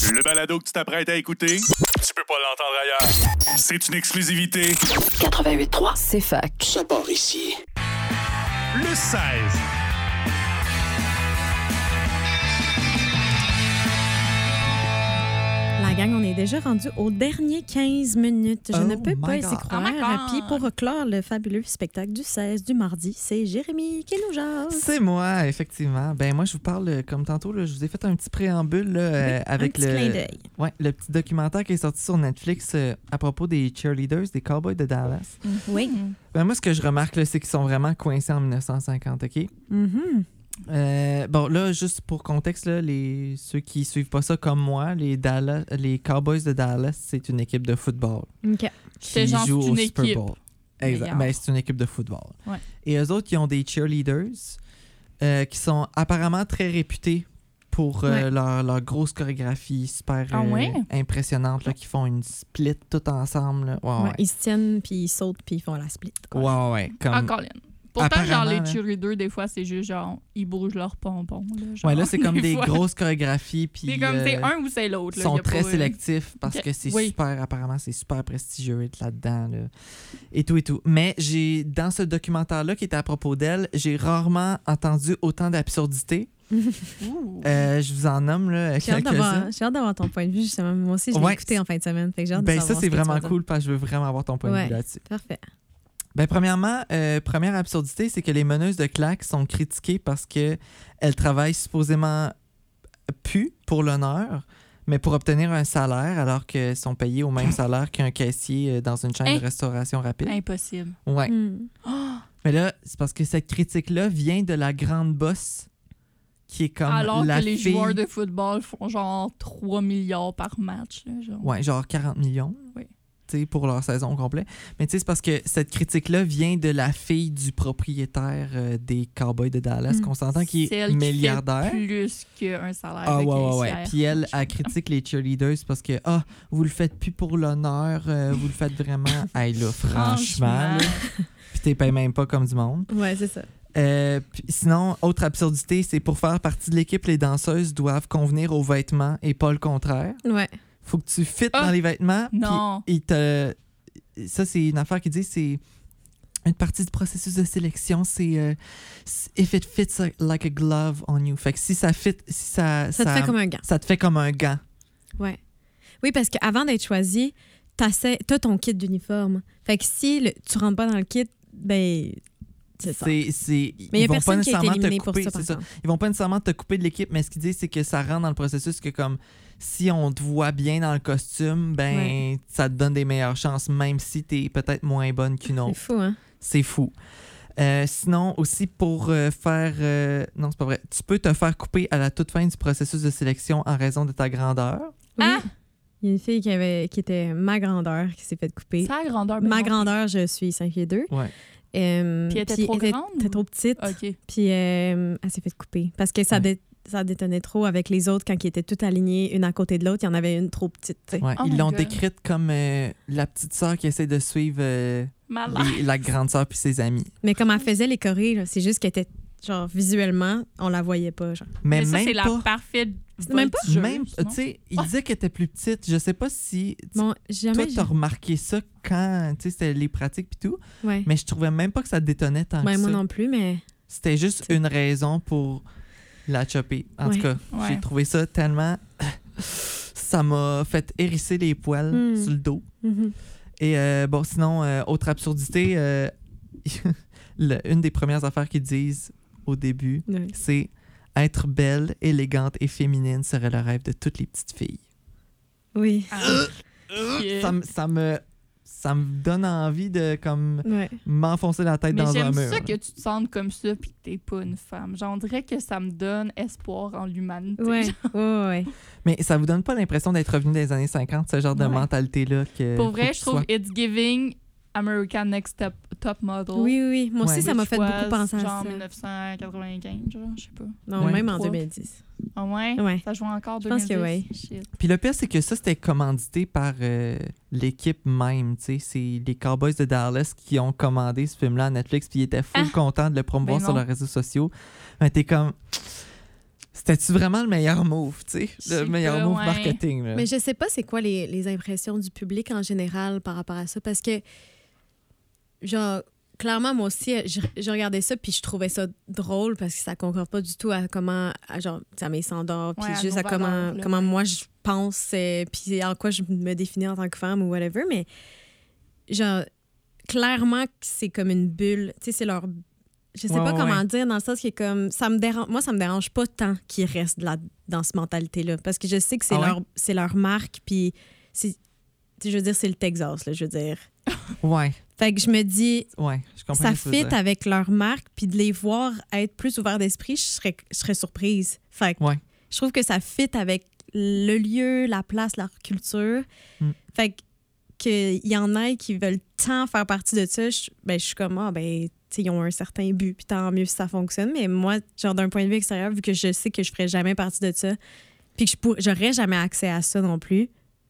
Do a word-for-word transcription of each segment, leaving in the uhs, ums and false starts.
Le balado que tu t'apprêtes à écouter, tu peux pas l'entendre ailleurs. C'est une exclusivité. quatre-vingt-huit trois, C'est fac. ça part ici. Le seize. La gang, on est déjà rendu aux derniers quinze minutes. Je Oh ne peux pas my y God. croire. Oh my God. Puis pour clore le fabuleux spectacle du seize du mardi, c'est Jérémy qui nous jase. C'est moi, effectivement. Ben moi, je vous parle, euh, comme tantôt, là, je vous ai fait un petit préambule là, euh, avec Un petit clin le, d'œil. ouais, le petit documentaire qui est sorti sur Netflix euh, à propos des cheerleaders, des Cowboys de Dallas. Oui. Ben moi, ce que je remarque, là, c'est qu'ils sont vraiment coincés en dix-neuf cent cinquante, OK? Mhm. Euh, bon, là, juste pour contexte, là, les, ceux qui suivent pas ça comme moi, les, Dallas, les Cowboys de Dallas, c'est une équipe de football OK. C'est qui genre, joue c'est au une Super équipe. Bowl. Exact. Meilleure. Ben, c'est une équipe de football. Ouais. Et eux autres, ils ont des cheerleaders euh, qui sont apparemment très réputés pour euh, Ouais. leur, leur grosse chorégraphie super Ah euh, ouais? impressionnante, là, qui font une split tout ensemble. Là. Ouais, Ouais, ouais. Ils se tiennent, puis ils sautent, puis ils font la split. Ouais, ouais, ouais. Comme... Ah, Colin. Pourtant, genre, Apparemment, les là. cheerleaders, des fois, c'est juste genre, ils bougent leurs pompons. Là, genre, Ouais, là, c'est comme des fois. grosses chorégraphies. Puis, C'est comme, c'est euh, un ou c'est l'autre. Ils là, sont y a très pas, euh, sélectifs parce Ok. que c'est Oui. super, apparemment, c'est super prestigieux être là-dedans. Là. Et tout et tout. Mais j'ai, dans ce documentaire-là qui était à propos d'elle, j'ai rarement entendu autant d'absurdités. Ouh. Euh, je vous en nomme là, J'ai hâte, quelques-uns. d'avoir, j'ai hâte d'avoir ton point de vue, justement. Moi aussi, je l'ai Ouais. écouté en fin de semaine. Fait que j'ai hâte de Ben, ça, savoir c'est ce que tu vraiment vas dire. cool parce que je veux vraiment avoir ton point de Ouais. vue là-dessus. Parfait. Ben, premièrement, euh, première absurdité, c'est que les meneuses de claques sont critiquées parce qu'elles travaillent supposément plus pour l'honneur, mais pour obtenir un salaire alors qu'elles sont payées au même salaire qu'un caissier euh, dans une chaîne Hein? de restauration rapide. Impossible. Ouais. Hmm. Mais là, c'est parce que cette critique-là vient de la grande boss qui est comme Alors la que les fille... joueurs de football font genre trois milliards par match. Là, genre. Ouais, genre quarante millions. Oui. Tu sais, pour leur saison au complet. Mais tu sais, c'est parce que cette critique-là vient de la fille du propriétaire euh, des Cowboys de Dallas, Mm. qu'on s'entend qui est Celle qui milliardaire. fait plus qu'un salaire Ah de ouais, ouais, caissière. ouais. Puis elle, elle critique les cheerleaders parce que, ah, vous le faites plus pour l'honneur, euh, vous le faites vraiment. Hey là, franchement, là. Puis t'es payé même pas comme du monde. Ouais, c'est ça. Euh, puis sinon, autre absurdité, c'est pour faire partie de l'équipe, les danseuses doivent convenir aux vêtements et pas le contraire. Ouais. Faut que tu fites Ah, dans les vêtements. puis non. ils te... Ça, c'est une affaire qui dit c'est une partie du processus de sélection, c'est euh, if it fits like a glove on you. Fait que si ça fit, si ça, Ça te fait comme un gant. ça te fait comme un gant. Ouais. Oui, parce qu'avant d'être choisi, t'as as ton kit d'uniforme. Fait que si le- tu rentres pas dans le kit, ben, c'est ça. C'est, c'est, Mais il y a ils vont pas personne qui a été nécessairement te éliminé pour couper, ça, par c'est ça. exemple. Ils vont pas nécessairement te couper de l'équipe, mais ce qu'ils disent, c'est que ça rentre dans le processus que comme si on te voit bien dans le costume, ben Ouais. ça te donne des meilleures chances, même si t'es peut-être moins bonne qu'une C'est autre. fou, hein? C'est fou. Euh, sinon, aussi pour euh, faire... euh, non, c'est pas vrai. Tu peux te faire couper à la toute fin du processus de sélection en raison de ta grandeur. Oui. Ah! Il y a une fille qui, avait, qui était ma grandeur qui s'est fait couper. Ça a grandeur. ben Ma non. grandeur, je suis cinq pieds deux. Ouais. Euh, Puis elle était trop elle grande était ou- trop petite. OK. Puis euh, elle s'est fait couper. Parce que ça, Ouais. dé- ça détonnait trop avec les autres quand ils étaient tous alignés, une à côté de l'autre. Il y en avait une trop petite. tu sais. Ouais. Oh Ils my l'ont God. décrite comme euh, la petite sœur qui essaie de suivre euh, Malade. les- la grande sœur puis ses amis. Mais comme elle faisait les chorés, là, c'est juste qu'elle était, genre, visuellement, on la voyait pas. Genre. Mais, Mais ça, même c'est la pas... parfaite. C'est même pas- voltigeuse, Même, non? tu sais, il disait qu'elle était plus petite. Je sais pas si... tu- Bon, Toi, jamais. t'as remarqué ça quand, tu sais, c'était les pratiques puis tout, j'ai- Ouais. mais je trouvais même pas que ça détonnait tant Ben, que moi ça. non plus, mais. C'était juste C'est- une raison pour la chopper. En Ouais. tout cas, Ouais. j'ai trouvé ça tellement... ça m'a fait hérisser les poils Hmm. sur le dos. Mhm. Et euh, bon, sinon, euh, autre absurdité, euh, le- une des premières affaires qu'ils disent au début, Ouais. c'est être belle, élégante et féminine serait le rêve de toutes les petites filles. Oui. Ah, yeah. Ça, me- ça me ça me donne envie de comme Ouais. m'enfoncer la tête Mais dans un j'aime mur. ça là. que tu te sentes comme ça puis que t'es pas une femme. Genre, on dirait que ça me donne espoir en l'humanité. Ouais. Genre, Ouais, ouais. Mais ça vous donne pas l'impression d'être revenu des années cinquante, ce genre de Ouais. mentalité-là que Pour faut vrai, que je tu trouve sois- It's Giving American Next Top, top Model. Oui, oui, oui. Moi aussi, Ouais. ça m'a Which fait was beaucoup penser à genre ça. dix-neuf cent quatre-vingt-quinze, genre, je sais pas. Non, Ouais. même en Trois. deux mille dix. Ah ouais? Ouais. Ça joue encore Je deux mille dix? pense que oui. Shit. Puis le pire, c'est que ça, c'était commandité par euh, l'équipe même. tu sais. C'est les Cowboys de Dallas qui ont commandé ce film-là à Netflix, puis ils étaient full Ah! contents de le promouvoir Ben sur non. leurs réseaux sociaux. Mais t'es comme... C'était-tu vraiment le meilleur move, tu sais? Je sais Le meilleur pas, move ouais. marketing, là. Mais je sais pas c'est quoi les, les impressions du public en général par rapport à ça, parce que, genre, clairement, moi aussi, je, je regardais ça puis je trouvais ça drôle parce que ça concorde pas du tout à comment, à, genre, à mes standards, puis Ouais, à juste nos à comment, valeurs, là. comment moi je pense, euh, puis en quoi je me définis en tant que femme ou whatever, mais genre, clairement, que c'est comme une bulle. Tu sais, c'est leur. Je sais Ouais, pas ouais, comment ouais. dire, dans le sens qui est comme. Ça me dérange, moi, ça me dérange pas tant qu'ils restent là, dans cette mentalité-là. Parce que je sais que c'est Ah ouais? leur, c'est leur marque, puis c'est. tu sais, je veux dire, c'est le Texas, là, je veux dire. Ouais, Fait que je me dis, ouais, je comprends. ça ce que tu veux fit dire. avec leur marque, puis de les voir être plus ouverts d'esprit, je serais, je serais surprise. Fait que Ouais. je trouve que ça fit avec le lieu, la place, leur culture. Mm. Fait que qu'il y en ait qui veulent tant faire partie de ça, je, ben, je suis comme, ah, ben, tu sais, ils ont un certain but, puis tant mieux si ça fonctionne. Mais moi, genre, d'un point de vue extérieur, vu que je sais que je ferais jamais partie de ça, puis que je pour- j'aurais jamais accès à ça non plus,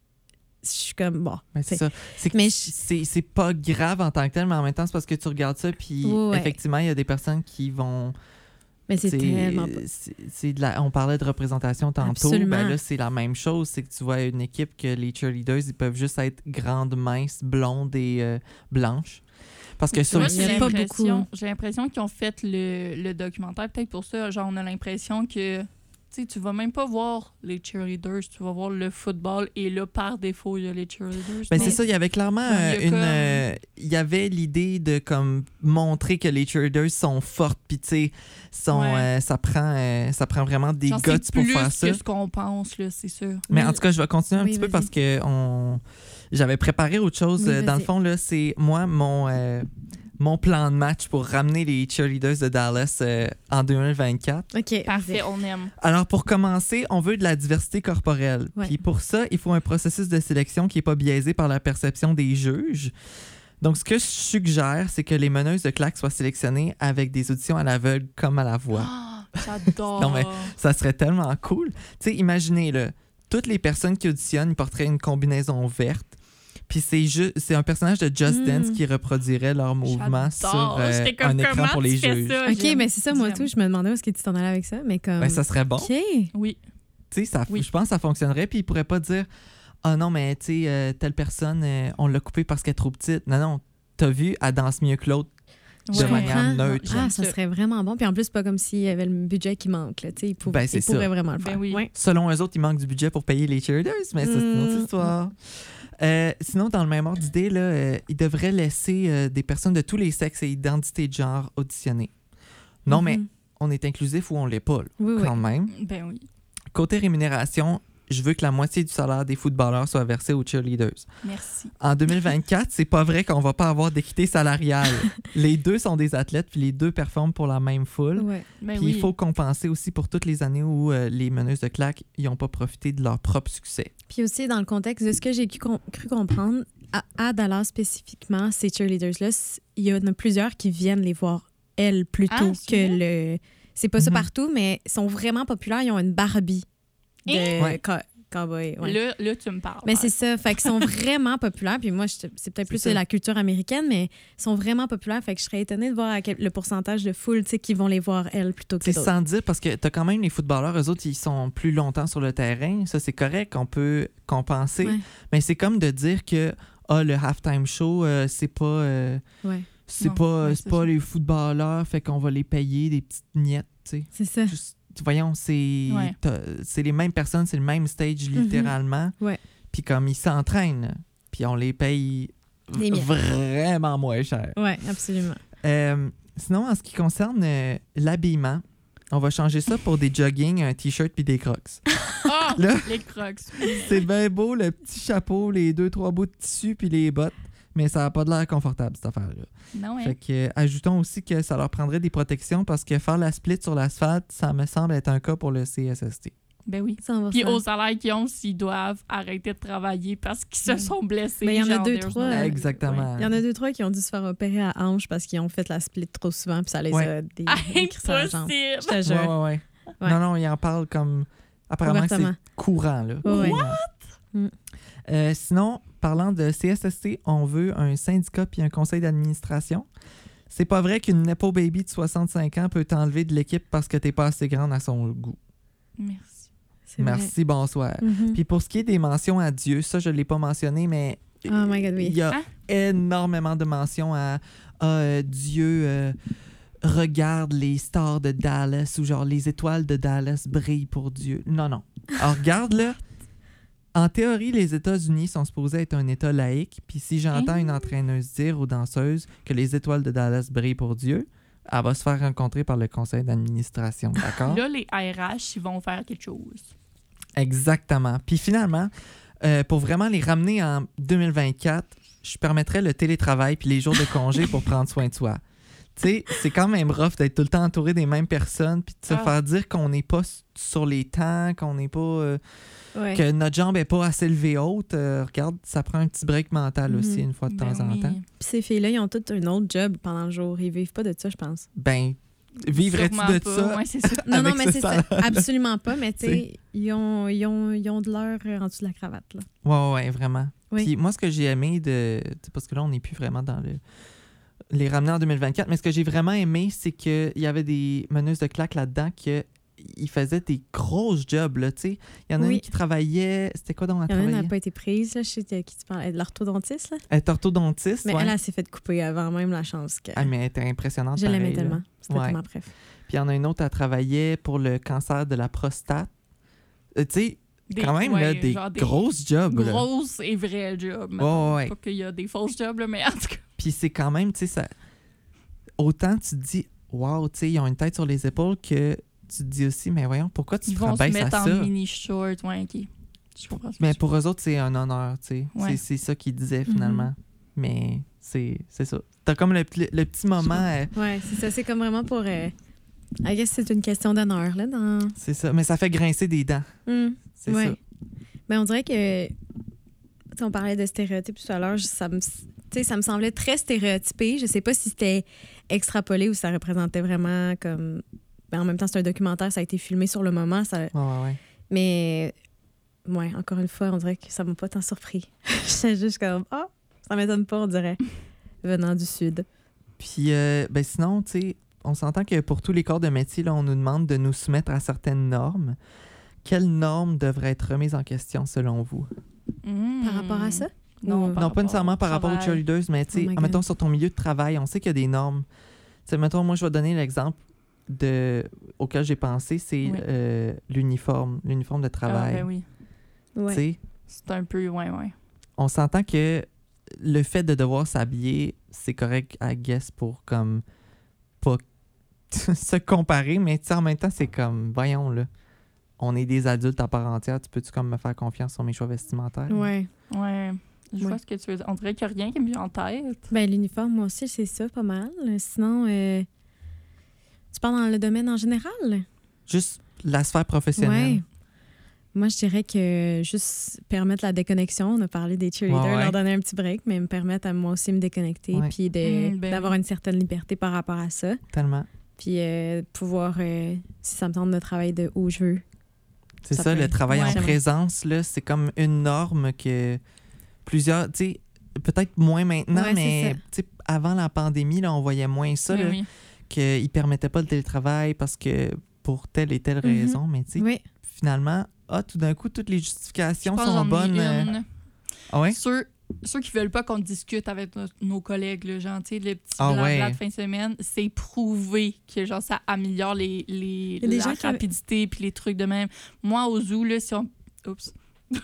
je suis comme, bon. Mais c'est t'sais. ça. C'est que Mais je- c'est c'est pas grave en tant que tel, mais en même temps, c'est parce que tu regardes ça, puis Ouais, ouais. effectivement, il y a des personnes qui vont. Mais c'est t'sais, tellement pas. c'est- c'est de la- on parlait de représentation tantôt. Absolument. Ben là, c'est la même chose. C'est que tu vois une équipe que les cheerleaders, ils peuvent juste être grandes, minces, blondes et euh, blanches. Parce que ça Moi, aussi. il y j'ai a pas l'impression- beaucoup. J'ai l'impression qu'ils ont fait le, le documentaire, peut-être pour ça. Genre, on a l'impression que tu sais, tu vas même pas voir les cheerleaders, tu vas voir le football et là, par défaut, il y a les cheerleaders. Ben Mais- c'est ça, il y avait clairement Ouais, euh, il y a une. comme- euh, Il y avait l'idée de comme montrer que les cheerleaders sont fortes, puis tu sais, sont, Ouais. euh, ça, prend, euh, ça prend vraiment des Genre, guts c'est pour plus faire ça. que ce qu'on pense, là, c'est sûr. Mais Mais- en tout cas, je vais continuer un Oui, petit peu vas-y. parce que on... j'avais préparé autre chose. Oui, Euh, Dans le vas-y. fond, là, c'est moi, mon, euh, mon plan de match pour ramener les cheerleaders de Dallas euh, en deux mille vingt-quatre. OK. Parfait, vas-y. on aime. Alors, pour commencer, on veut de la diversité corporelle. Ouais. Puis pour ça, il faut un processus de sélection qui n'est pas biaisé par la perception des juges. Donc, ce que je suggère, c'est que les meneuses de claques soient sélectionnées avec des auditions à l'aveugle comme à la voix. Ah, j'adore. Non, mais- Ça serait tellement cool. Tu sais, imaginez, là, toutes les personnes qui auditionnent, ils porteraient une combinaison verte. Puis c'est ju- c'est un personnage de Just Mm. Dance qui reproduirait leurs mouvements sur J'adore. euh, J'étais comme, un écran comment pour les tu fais juges. ça? OK, J'aime. mais c'est ça, moi, J'aime. tout. Je me demandais où est-ce que tu t'en allais avec ça, mais comme... Ben, ça serait bon. OK. Oui. Tu sais, ça- Oui. je pense que ça fonctionnerait. Puis ils pourraient pas dire « Ah non, mais tu sais, euh, telle personne, euh, on l'a coupée parce qu'elle est trop petite. » Non, non. T'as vu, elle danse mieux que l'autre. De Ouais. manière comprends. neutre. Ah, ça serait vraiment bon. Puis en plus, c'est pas comme s'il y avait le budget qui manque. Là. Tu sais, Ils, pou- Ben, c'est ils ça. pourraient vraiment le Ben faire. oui. Ouais. Selon eux autres, il manque du budget pour payer les cheerleaders, mais ça, c'est une autre Mm. histoire. Euh, sinon, dans le même ordre d'idée, là, euh, ils devraient laisser euh, des personnes de tous les sexes et identités de genre auditionner. Non, mais Mhm. on est inclusif ou on l'est pas, là, Oui, oui. quand même. Ben oui. Côté rémunération, je veux que la moitié du salaire des footballeurs soit versé aux cheerleaders. Merci. En deux mille vingt-quatre, c'est pas vrai qu'on va pas avoir d'équité salariale. Les deux sont des athlètes, puis les deux performent pour la même foule. Ouais. Ben Puis oui. il faut compenser aussi pour toutes les années où euh, les meneuses de claques n'ont pas profité de leur propre succès. Puis aussi, dans le contexte de ce que j'ai cru, com- cru comprendre, à, à Dallas spécifiquement, ces cheerleaders-là, c- il y en a plusieurs qui viennent les voir, elles, plutôt Ah, c'est que le... C'est pas ça Mhm. partout, mais ils sont vraiment populaires. Ils ont une Barbie de Hein? Ouais. co- cowboy. ouais. Là, là, tu me parles. Mais c'est ça. Fait qu'ils sont vraiment populaires. Puis moi, je- c'est peut-être plus C'est ça. la culture américaine, mais ils sont vraiment populaires. Fait que je serais étonnée de voir à quel- le pourcentage de foule tu sais, qui vont les voir, elles, plutôt que C'est d'autres. sans dire parce que tu as quand même les footballeurs, eux autres, ils sont plus longtemps sur le terrain. Ça, c'est correct, on peut compenser. Ouais. Mais c'est comme de dire que ah, le halftime show, euh, c'est pas, euh, Ouais, c'est Non, pas, ouais, c'est c'est pas ça. les footballeurs, fait qu'on va les payer des petites miettes. tu sais. c'est ça. Juste, voyons, c'est Ouais. t'as- c'est les mêmes personnes, c'est le même stage littéralement. Ouais. Puis comme ils s'entraînent, puis on les paye Des miettes. vraiment moins cher. Ouais, absolument. Euh, sinon, en ce qui concerne euh, l'habillement, on va changer ça pour des jogging, un t-shirt puis des crocs. Ah! Là. Les crocs. C'est bien beau, le petit chapeau, les deux, trois bouts de tissu puis les bottes, mais ça n'a pas de l'air confortable, cette affaire-là. Non, ouais. Fait que, euh, ajoutons aussi que ça leur prendrait des protections parce que faire la split sur l'asphalte, ça me semble être un cas pour le C S S T. Ben oui. Ça, on va Puis faire. au salaire qu'ils ont, s'ils doivent arrêter de travailler parce qu'ils se Ouais. sont blessés. Mais il y en a genre, deux, there's trois, no- euh, Exactement. Il y en a deux, trois qui ont dû se faire opérer à hanche parce qu'ils ont fait la split trop souvent, puis ça les Ouais. a des Ouais. écrits sur la jambe. Impossible! Je te Ouais, jure. ouais, ouais. Ouais. Non, non, ils en parlent comme... Apparemment que c'est Ouvertement. courant, là. Ouais, ouais. Courant. Mm. Euh, sinon, parlant de C S S T, on veut un syndicat puis un conseil d'administration. C'est pas vrai qu'une Nepo Baby de soixante-cinq ans peut t'enlever de l'équipe parce que t'es pas assez grande à son goût. Merci. C'est vrai. Merci, bonsoir. Mhm. Puis pour ce qui est des mentions à Dieu, ça, je ne l'ai pas mentionné, mais Oh my God, oui. il y a Hein? énormément de mentions à ah, euh, Dieu euh, regarde les stars de Dallas ou genre les étoiles de Dallas brillent pour Dieu. Non, non. Alors, regarde là. En théorie, les États-Unis sont supposés être un État laïque. Puis si j'entends Hein? une entraîneuse dire aux danseuses que les étoiles de Dallas brillent pour Dieu, elle va se faire rencontrer par le conseil d'administration, d'accord? Là, les R H, ils vont faire quelque chose. Exactement. Puis finalement, euh, pour vraiment les ramener en deux mille vingt-quatre, je permettrais le télétravail puis les jours de congé pour prendre soin de soi. Tu sais, c'est quand même rough d'être tout le temps entouré des mêmes personnes puis de se Ah. faire dire qu'on n'est pas s- sur les temps, qu'on n'est pas... euh, Ouais. que notre jambe n'est pas assez levée haute. Euh, regarde, ça prend un petit break mental Mhm. aussi une fois de Ben temps en oui. temps. Puis ces filles-là, ils ont toutes un autre job pendant le jour. Ils vivent pas de ça, je pense. Ben, vivrais-tu Sûrement de pas. ça? Ouais, c'est ça. Non, non, Avec mais ce c'est ça. salaire. Absolument pas. Mais tu sais, ils ont, ils, ont, ils ont de l'heure en dessous de la cravate. Là. Ouais, ouais, ouais, vraiment. Oui. Puis moi, ce que j'ai aimé de... tu sais, parce que là, on n'est plus vraiment dans le... les ramener en deux mille vingt-quatre, mais ce que j'ai vraiment aimé, c'est qu'il y avait des meneuses de claques là-dedans que ils faisaient des grosses jobs, là, tu sais. Il y en a Oui. une qui travaillait... C'était quoi donc elle Il y en a une qui travaillait? n'a pas été prise. Là. Je sais de qui tu parles. De l'orthodontiste. Là. Elle est orthodontiste, Mais ouais. elle, elle s'est fait couper avant même la chance. Que... Ah, mais elle était impressionnante, je l'aimais pareil, là. tellement. C'était Ouais. tellement bref. Puis il y en a une autre, elle travaillait pour le cancer de la prostate. Euh, tu sais, Des- quand même, ouais, là, des genre des grosses jobs, là. grosses et vraies jobs. Ouais, mettons. ouais. Pas qu'il y a des fausses jobs, là, mais en tout cas. Puis c'est quand même, tu sais, ça... autant tu te dis, wow, tu sais, ils ont une tête sur les épaules que tu te dis aussi, mais voyons, pourquoi tu Ils te vont se rabaisses à mettre en ça? mini short. Ouais, ok. Je comprends ce que Mais tu pour eux autres, c'est un honneur, tu sais. Ouais. C'est, c'est ça qu'ils disaient finalement. Mais c'est, c'est ça. T'as comme le, le- le petit moment, euh, Ouais, c'est ça. C'est comme vraiment pour. Euh... I guess c'est une question d'honneur, là. Dans... c'est ça. Mais ça fait grincer des dents. Hum. C'est Ouais. ça. Ben, on dirait que. Tu sais, on parlait de stéréotypes tout à l'heure. je- Ça me, tu sais, ça me semblait très stéréotypé. Je sais pas si c'était extrapolé ou ça représentait vraiment comme. Ben, en même temps, c'est un documentaire, ça a été filmé sur le moment. Ça... Ouais, ouais, ouais. Mais. Ouais, encore une fois, on dirait que ça m'a pas tant surpris. J'étais juste comme. Ah, ça m'étonne pas, on dirait. Venant du Sud. Puis, euh, ben sinon, tu sais, on s'entend que pour tous les corps de métier, là, on nous demande de nous soumettre à certaines normes. Quelles normes devraient être remises en question selon vous? Hmm. Par rapport à ça? Non, Ou- par non, pas nécessairement par rapport aux travail. cheerleaders, mais tu Oh sais, my God. mettons sur ton milieu de travail, on sait qu'il y a des normes. Tu sais, mettons, moi, je vais donner l'exemple de, auquel j'ai pensé, c'est Oui. euh, l'uniforme, l'uniforme de Ah, travail. ben oui. Tu Ouais. sais, C'est un peu, ouais, ouais. on s'entend que le fait de devoir s'habiller, c'est correct, I guess, pour comme pas se comparer, mais tu sais, en même temps, c'est comme, voyons, là, on est des adultes à part entière, tu peux-tu comme me faire confiance sur mes choix vestimentaires? Ouais. Ouais. Je Ouais. vois ce que tu veux dire. On dirait qu'il n'y a rien qui me vient en tête. Ben, l'uniforme, moi aussi, c'est ça, pas mal. Sinon, euh, tu parles dans le domaine en général? Juste la sphère professionnelle. Ouais. Moi, je dirais que juste permettre la déconnexion. On a parlé des cheerleaders, Ouais, ouais. leur donner un petit break, mais me permettre à moi aussi me déconnecter, Ouais. puis de- Mm, ben d'avoir oui. une certaine liberté par rapport à ça. Tellement. Puis euh, pouvoir, euh, si ça me tente de travailler de où je veux. C'est Ça ça, peut- le travail Ouais. en présence, là, c'est comme une norme que plusieurs, tu sais, peut-être moins maintenant, Ouais, c'est mais ça. tu sais, avant la pandémie, là, on voyait moins ça, Oui, là, oui. qu'ils ne permettaient pas le télétravail parce que pour telle et telle Mhm. raison, mais tu sais, Oui. finalement, ah, tout d'un coup, toutes les Je justifications pense sont j'en ai bonnes. euh, une. Ah ouais? Ceux, ceux qui veulent pas qu'on discute avec nos, nos collègues, là, genre, tu sais, le petit Ah blabla ouais. de fin de semaine, c'est prouvé que genre, ça améliore les, les, y a des la gens qui- rapidité puis les trucs de même. Moi, au zoo, là, si on... Oups.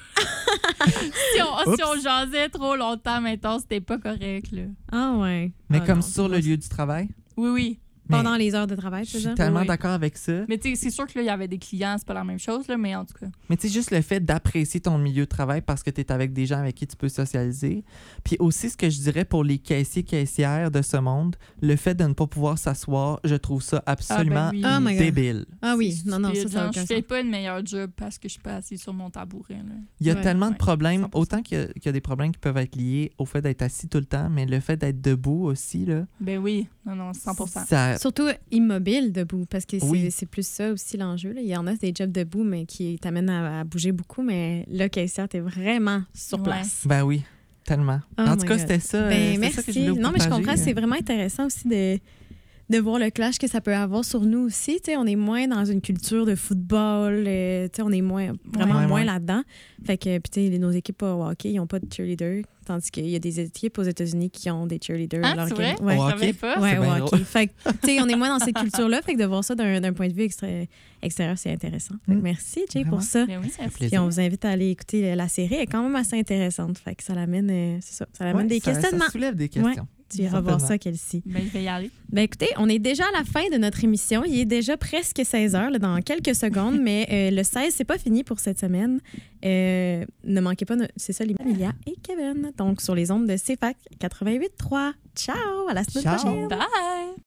si, on, si on jasait trop longtemps, maintenant, c'était pas correct, là. Ah ouais. Mais Ah comme non, sur le moi, lieu du travail. Oui, oui. Mais Pendant les heures de travail, je c'est suis ça? tellement Oui. d'accord avec ça. Mais tu sais, c'est sûr que là, il y avait des clients, c'est pas la même chose, là, mais en tout cas. Mais tu sais, juste le fait d'apprécier ton milieu de travail parce que tu es avec des gens avec qui tu peux socialiser. Puis aussi, ce que je dirais pour les caissiers, caissières de ce monde, le fait de ne pas pouvoir s'asseoir, je trouve ça absolument Ah, ben oui. Oh my God. débile. Ah oui, C'est non, non, ça, stupide, ça n'a genre, aucun je fais sens. pas une meilleure job parce que je suis pas assise sur mon tabouret, là. Il y a Ouais, tellement de ouais, problèmes, cent pour cent. autant qu'il y, a, qu'il y a des problèmes qui peuvent être liés au fait d'être assis tout le temps, mais le fait d'être debout aussi, là, Ben oui, non, non, cent pour cent. ça... Surtout immobile debout, parce que c'est Oui. c'est plus ça aussi l'enjeu. là. Il y en a des jobs debout, mais qui t'amènent à, à bouger beaucoup, mais là, caissière, t'es vraiment sur Ouais. place. Ben oui, tellement. Oh en my tout cas, God. c'était ça. euh, Ben, c'était ça que je merci. voulais vous Non, mais je partager. comprends, c'est vraiment intéressant aussi de, de voir le clash que ça peut avoir sur nous aussi. Tu sais, on est moins dans une culture de football. euh, tu sais, on est moins, vraiment Ouais, moins ouais. là-dedans. Fait que, puis, tu sais, nos équipes au hockey, ils n'ont pas de cheerleader. Tandis qu'il y a des équipes aux États-Unis qui ont des cheerleaders. Ah, à leur c'est vrai? game. Ouais. Au Je hockey? savais pas. Ouais, C'est au bien hockey. Fait que, tu sais, on est moins dans cette culture-là. Fait que de voir ça d'un, d'un point de vue extra- extérieur, c'est intéressant. Fait que Mm. merci, Jay, Vraiment. pour ça. Mais oui, ça fait plaisir. Puis on vous invite à aller écouter la série. Elle est quand même assez intéressante. Fait que ça l'amène, euh, c'est ça, ça l'amène Ouais, des ça- questionnements. Ça soulève des questions. Tu iras voir Certainement. ça, Kelsey. Ben, je vais y aller. Ben écoutez, on est déjà à la fin de notre émission. Il est déjà presque seize heures, là, dans quelques secondes, mais euh, le seize, c'est pas fini pour cette semaine. Euh, ne manquez pas, no- c'est ça, les Amelia et Kevin. Donc, sur les ondes de C F A C quatre-vingt-huit trois. Ciao! À la semaine Ciao. prochaine! Bye!